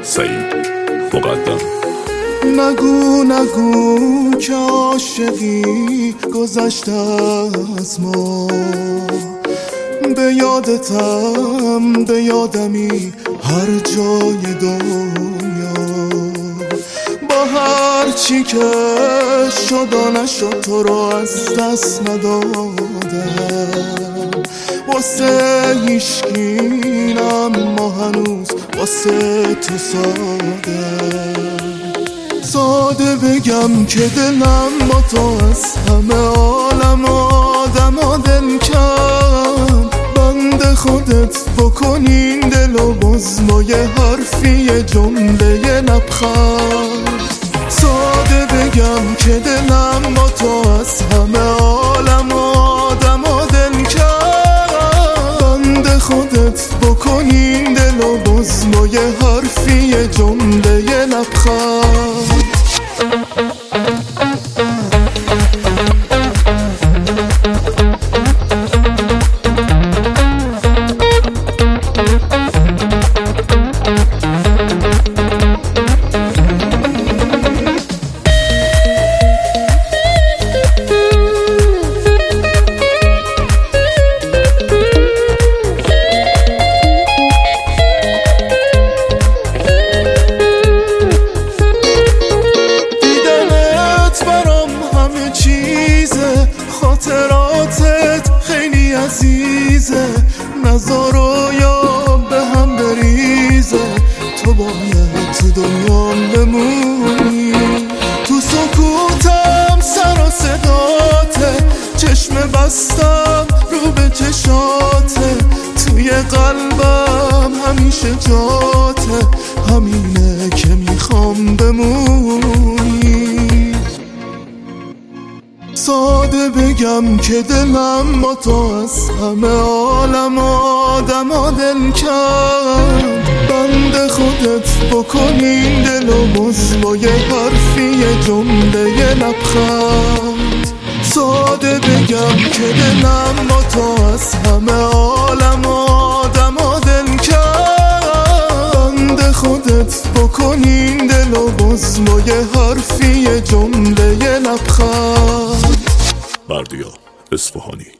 سعید مقدم. نگو نگو که عاشقی گذشته از ما، به یادتم به یادمی هر جای دنیا، با هر چی که شد و نشد تو رو از دست ندادم، واسه هیشکی اما هنوز واسه تو ساده بگم که دلم با تو از همه عالم آدم و دل کرد، بند خودت بکنین دل و باز ما یه حرفی یه جمله یه لبخند. ساده بگم که دلم با تو از همه عالم آدم و دل کرد، بند خودت بکنین دل و باز ما یه حرفی یه جمله یه لبخند. خاطراتت خیلی عزیزه، نذار و یا به هم بریزه، تو باید تو دنیام بمونی، تو سکوتم سر و صداته، چشم بستم رو به چشاته، توی قلبم همیشه جاته، همینه که میخوام بمونی. ساده بگم که دلم با تو از همه عالم آدم و دل کرد، بند خودت بکنین دل و باز با یه حرفی یه جمله یه لبخند. ساده بگم که دلم با تو از همه عالم آدم و دل کرد، بند خودت بکنین دل و باز با یه حرفی یه جمله یه لبخند. بردیا اصفهانی.